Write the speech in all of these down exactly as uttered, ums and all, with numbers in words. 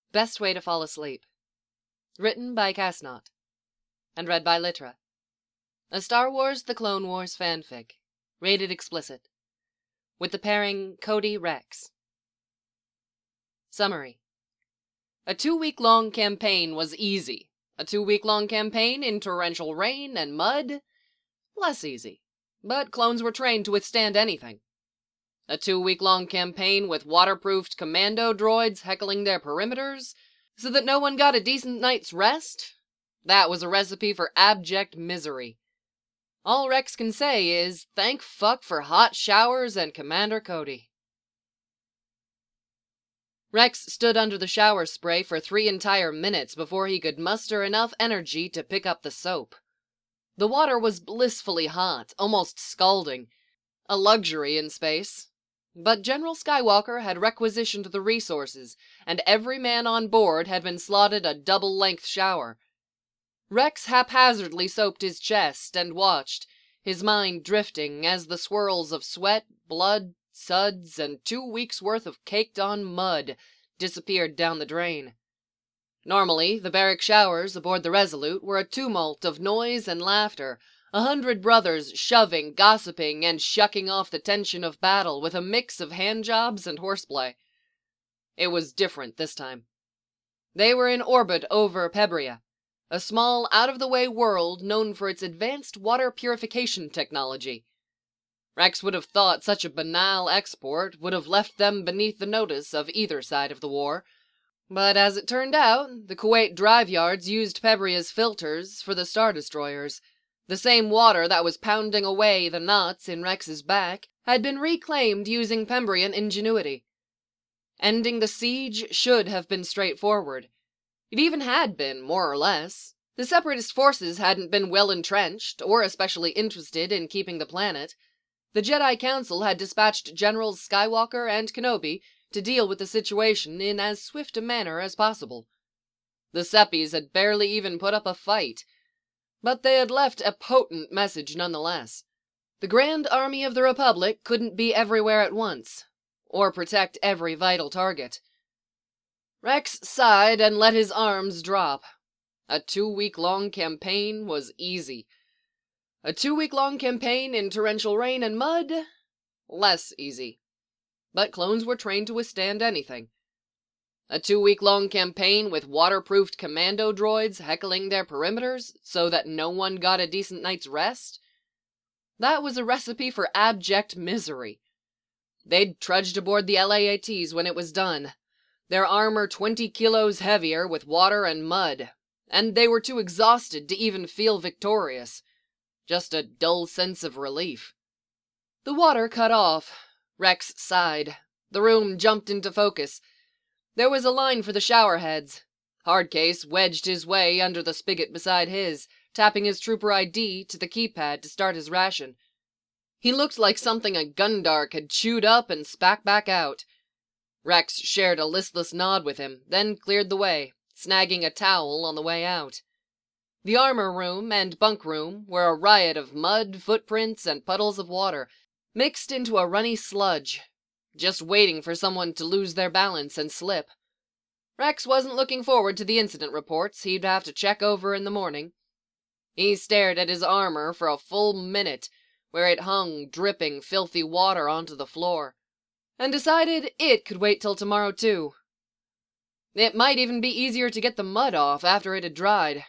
Best Way to Fall Asleep. Written by Casnot. And read by Litra. A Star Wars The Clone Wars fanfic. Rated explicit. With the pairing Cody Rex. Summary. A two-week-long campaign was easy. A two-week-long campaign in torrential rain and mud? Less easy. But clones were trained to withstand anything. A two-week-long campaign with waterproofed commando droids heckling their perimeters so that no one got a decent night's rest? That was a recipe for abject misery. All Rex can say is, thank fuck for hot showers and Commander Cody. Rex stood under the shower spray for three entire minutes before he could muster enough energy to pick up the soap. The water was blissfully hot, almost scalding, a luxury in space. But General Skywalker had requisitioned the resources, and every man on board had been slotted a double-length shower. Rex haphazardly soaped his chest and watched, his mind drifting as the swirls of sweat, blood, suds, and two weeks' worth of caked-on mud disappeared down the drain. Normally, the barrack showers aboard the Resolute were a tumult of noise and laughter, a hundred brothers shoving, gossiping, and shucking off the tension of battle with a mix of handjobs and horseplay. It was different this time. They were in orbit over Pebria, a small, out-of-the-way world known for its advanced water purification technology. Rex would have thought such a banal export would have left them beneath the notice of either side of the war, but as it turned out, the Kuwait drive yards used Pebria's filters for the Star Destroyers. The same water that was pounding away the knots in Rex's back had been reclaimed using Pembrian ingenuity. Ending the siege should have been straightforward. It even had been, more or less. The Separatist forces hadn't been well entrenched, or especially interested in keeping the planet. The Jedi Council had dispatched Generals Skywalker and Kenobi to deal with the situation in as swift a manner as possible. The Seppies had barely even put up a fight, but they had left a potent message nonetheless. The Grand Army of the Republic couldn't be everywhere at once, or protect every vital target. Rex sighed and let his arms drop. A two-week-long campaign was easy. A two-week-long campaign in torrential rain and mud? Less easy. But clones were trained to withstand anything. A two-week-long campaign with waterproofed commando droids heckling their perimeters so that no one got a decent night's rest? That was a recipe for abject misery. They'd trudged aboard the L A A Ts when it was done, their armor twenty kilos heavier with water and mud, and they were too exhausted to even feel victorious. Just a dull sense of relief. The water cut off. Rex sighed. The room jumped into focus. There was a line for the shower heads. Hardcase wedged his way under the spigot beside his, tapping his trooper I D to the keypad to start his ration. He looked like something a Gundark had chewed up and spat back out. Rex shared a listless nod with him, then cleared the way, snagging a towel on the way out. The armor room and bunk room were a riot of mud, footprints, and puddles of water, mixed into a runny sludge, just waiting for someone to lose their balance and slip. Rex wasn't looking forward to the incident reports he'd have to check over in the morning. He stared at his armor for a full minute, where it hung dripping filthy water onto the floor, and decided it could wait till tomorrow too. It might even be easier to get the mud off after it had dried.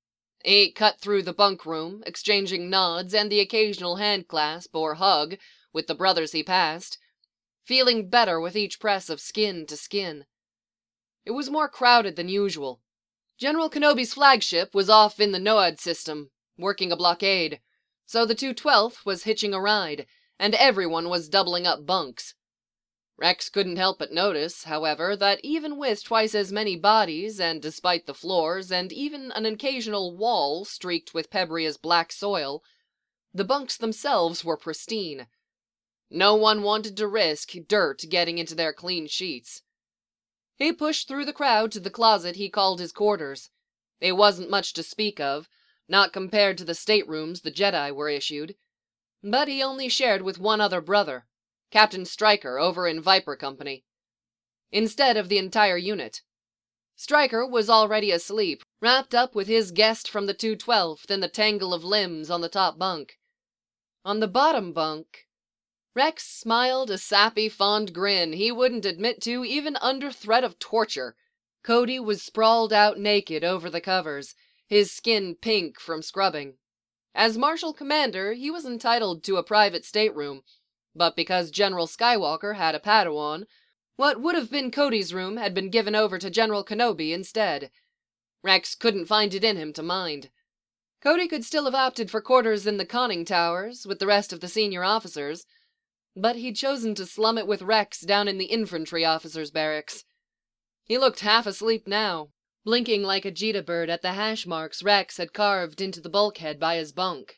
He cut through the bunk room, exchanging nods and the occasional handclasp or hug with the brothers he passed, feeling better with each press of skin to skin. It was more crowded than usual. General Kenobi's flagship was off in the NOAD system, working a blockade, so the two twelfth was hitching a ride, and everyone was doubling up bunks. Rex couldn't help but notice, however, that even with twice as many bodies, and despite the floors, and even an occasional wall streaked with Pebria's black soil, the bunks themselves were pristine. No one wanted to risk dirt getting into their clean sheets. He pushed through the crowd to the closet he called his quarters. It wasn't much to speak of, not compared to the staterooms the Jedi were issued, but he only shared with one other brother, Captain Stryker over in Viper Company, instead of the entire unit. Stryker was already asleep, wrapped up with his guest from the two twelfth in the tangle of limbs on the top bunk. On the bottom bunk, Rex smiled a sappy, fond grin he wouldn't admit to even under threat of torture. Cody was sprawled out naked over the covers, his skin pink from scrubbing. As Marshal Commander, he was entitled to a private stateroom, but because General Skywalker had a Padawan, what would have been Cody's room had been given over to General Kenobi instead. Rex couldn't find it in him to mind. Cody could still have opted for quarters in the conning towers with the rest of the senior officers, but he'd chosen to slum it with Rex down in the infantry officers' barracks. He looked half asleep now, blinking like a Jita bird at the hash marks Rex had carved into the bulkhead by his bunk.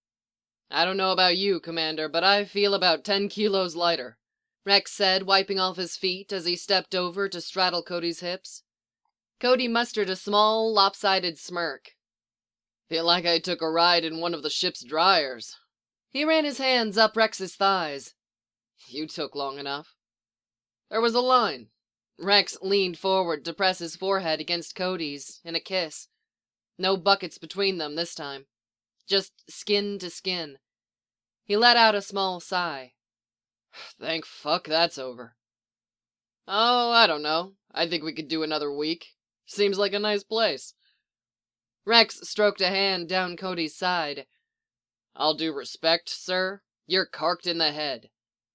"I don't know about you, Commander, but I feel about ten kilos lighter," Rex said, wiping off his feet as he stepped over to straddle Cody's hips. Cody mustered a small, lopsided smirk. "Feel like I took a ride in one of the ship's dryers." He ran his hands up Rex's thighs. "You took long enough." There was a line. Rex leaned forward to press his forehead against Cody's in a kiss. No buckets between them this time. Just skin to skin. He let out a small sigh. "Thank fuck that's over." "Oh, I don't know. I think we could do another week. Seems like a nice place." Rex stroked a hand down Cody's side. "All due respect, sir, you're carked in the head."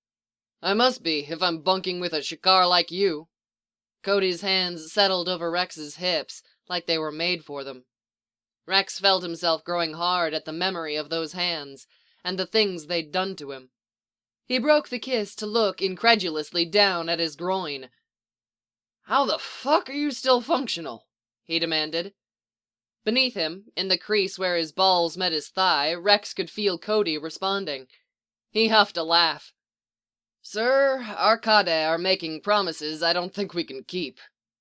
"I must be, if I'm bunking with a shikar like you." Cody's hands settled over Rex's hips like they were made for them. Rex felt himself growing hard at the memory of those hands and the things they'd done to him. He broke the kiss to look incredulously down at his groin. "How the fuck are you still functional?" he demanded. Beneath him, in the crease where his balls met his thigh, Rex could feel Cody responding. He huffed a laugh. "Sir, our Kade are making promises I don't think we can keep."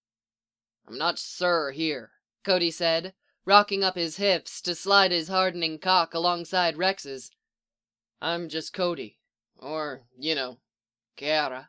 "I'm not sir here," Cody said, rocking up his hips to slide his hardening cock alongside Rex's. "I'm just Cody. Or, you know, Kiara."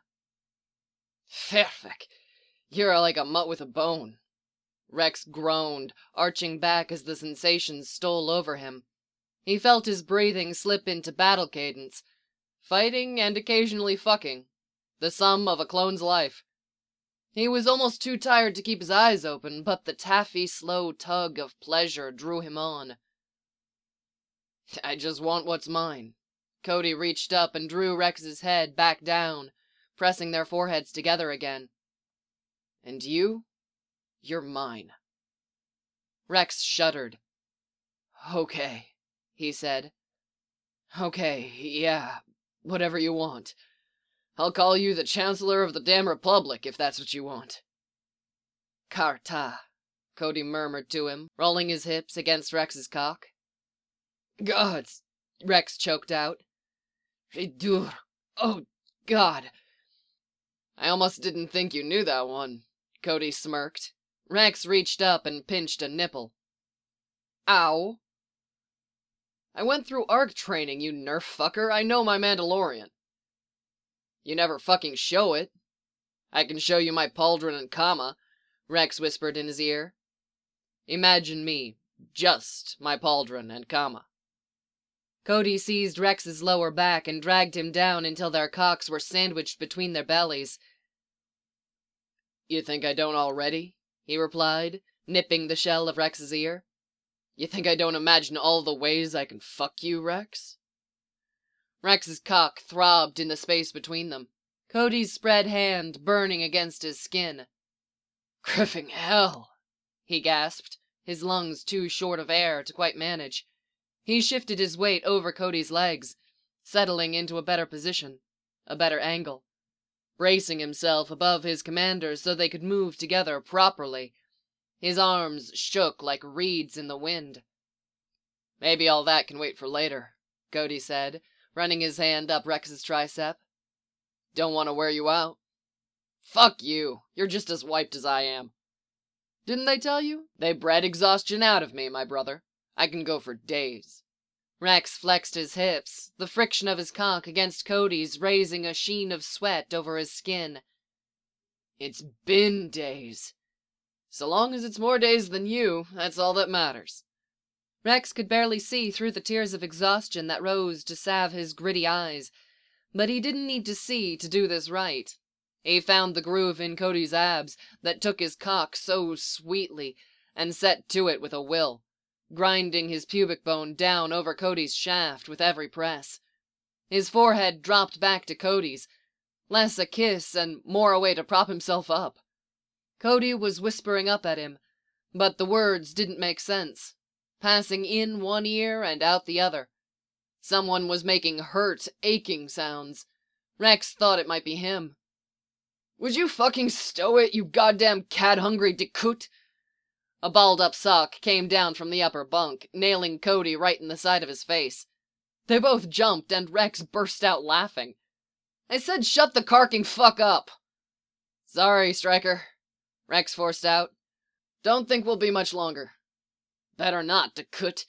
"Perfect. You're like a mutt with a bone." Rex groaned, arching back as the sensations stole over him. He felt his breathing slip into battle cadence. Fighting and occasionally fucking. The sum of a clone's life. He was almost too tired to keep his eyes open, but the taffy, slow tug of pleasure drew him on. "I just want what's mine." Cody reached up and drew Rex's head back down, pressing their foreheads together again. "And you? You're mine." Rex shuddered. "Okay," he said. "Okay, yeah, whatever you want. I'll call you the Chancellor of the damn Republic if that's what you want." "Karta," Cody murmured to him, rolling his hips against Rex's cock. "Gods," Rex choked out. "Ridur. Oh, God." "I almost didn't think you knew that one," Cody smirked. Rex reached up and pinched a nipple. "Ow." "I went through ARC training, you nerf fucker. I know my Mandalorian." "You never fucking show it." "I can show you my pauldron and kama," Rex whispered in his ear. "Imagine me, just my pauldron and kama." Cody seized Rex's lower back and dragged him down until their cocks were sandwiched between their bellies. "You think I don't already?" he replied, nipping the shell of Rex's ear. "You think I don't imagine all the ways I can fuck you, Rex?" Rex's cock throbbed in the space between them, Cody's spread hand burning against his skin. "Griffing hell," he gasped, his lungs too short of air to quite manage. He shifted his weight over Cody's legs, settling into a better position, a better angle, bracing himself above his commander so they could move together properly. His arms shook like reeds in the wind. "Maybe all that can wait for later," Cody said, running his hand up Rex's tricep. "Don't want to wear you out." "Fuck you. You're just as wiped as I am." "Didn't they tell you? They bred exhaustion out of me, my brother. I can go for days." Rex flexed his hips, the friction of his cock against Cody's raising a sheen of sweat over his skin. "It's been days. So long as it's more days than you, that's all that matters. Rex could barely see through the tears of exhaustion that rose to salve his gritty eyes, but he didn't need to see to do this right. He found the groove in Cody's abs that took his cock so sweetly and set to it with a will, grinding his pubic bone down over Cody's shaft with every press. His forehead dropped back to Cody's, less a kiss and more a way to prop himself up. Cody was whispering up at him, but the words didn't make sense, passing in one ear and out the other. Someone was making hurt, aching sounds. Rex thought it might be him. "Would you fucking stow it, you goddamn cat-hungry dickut?" A balled-up sock came down from the upper bunk, nailing Cody right in the side of his face. They both jumped, and Rex burst out laughing. "I said shut the carking fuck up!" "Sorry, Stryker," Rex forced out. "Don't think we'll be much longer." "Better not, dickut."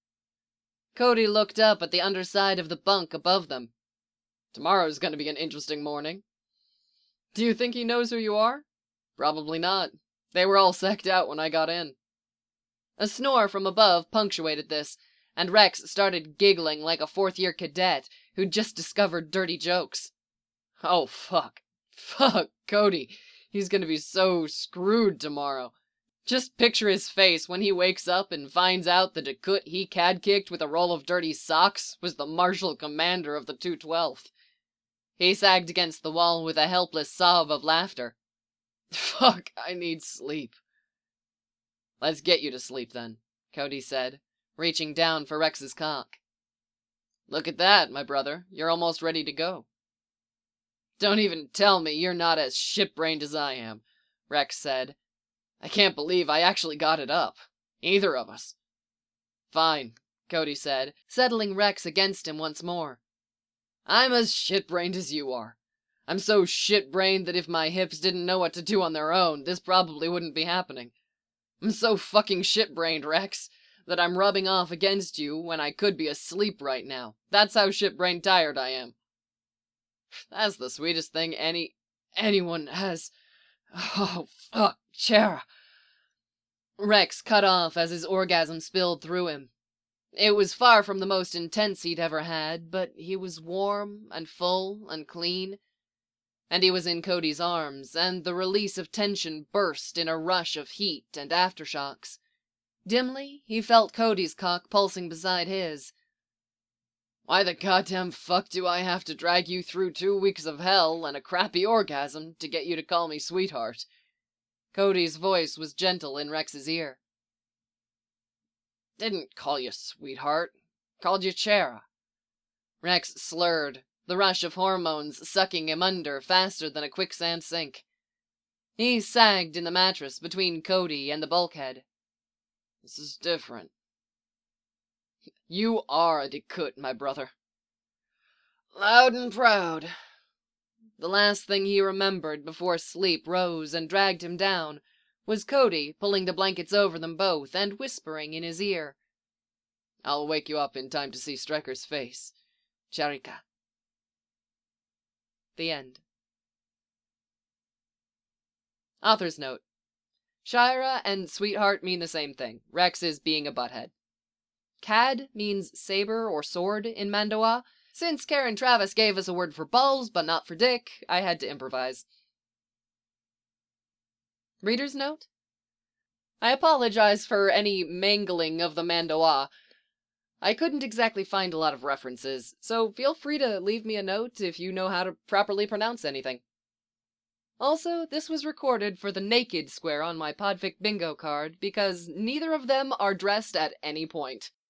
Cody looked up at the underside of the bunk above them. "Tomorrow's gonna be an interesting morning." "Do you think he knows who you are?" "Probably not. They were all secced out when I got in." A snore from above punctuated this, and Rex started giggling like a fourth-year cadet who'd just discovered dirty jokes. Oh, fuck. Fuck, Cody. He's gonna be so screwed tomorrow. Just picture his face when he wakes up and finds out the dickut he cad-kicked with a roll of dirty socks was the marshal commander of the two twelfth. He sagged against the wall with a helpless sob of laughter. Fuck, I need sleep. "Let's get you to sleep then," Cody said, reaching down for Rex's cock. "Look at that, my brother. You're almost ready to go." "Don't even tell me you're not as shit-brained as I am," Rex said. "I can't believe I actually got it up. Either of us." "Fine," Cody said, settling Rex against him once more. "I'm as shit-brained as you are. I'm so shit-brained that if my hips didn't know what to do on their own, this probably wouldn't be happening. I'm so fucking shit-brained, Rex, that I'm rubbing off against you when I could be asleep right now. That's how shit-brained tired I am." "That's the sweetest thing any... anyone has... Oh, fuck, Chera." Rex cut off as his orgasm spilled through him. It was far from the most intense he'd ever had, but he was warm and full and clean. And he was in Cody's arms, and the release of tension burst in a rush of heat and aftershocks. Dimly, he felt Cody's cock pulsing beside his. "Why the goddamn fuck do I have to drag you through two weeks of hell and a crappy orgasm to get you to call me sweetheart?" Cody's voice was gentle in Rex's ear. "Didn't call you sweetheart. Called you Chera." Rex slurred, the rush of hormones sucking him under faster than a quicksand sink. He sagged in the mattress between Cody and the bulkhead. "This is different." "You are a dickut, my brother." "Loud and proud." The last thing he remembered before sleep rose and dragged him down was Cody pulling the blankets over them both and whispering in his ear. "I'll wake you up in time to see Stryker's face. Charika." The end. Author's note. Shira and sweetheart mean the same thing. Rex is being a butthead. Cad means saber or sword in Mando'a. Since Karen Travis gave us a word for balls but not for dick, I had to improvise. Reader's note. I apologize for any mangling of the Mando'a. I couldn't exactly find a lot of references, so feel free to leave me a note if you know how to properly pronounce anything. Also, this was recorded for the naked square on my Podfic bingo card because neither of them are dressed at any point.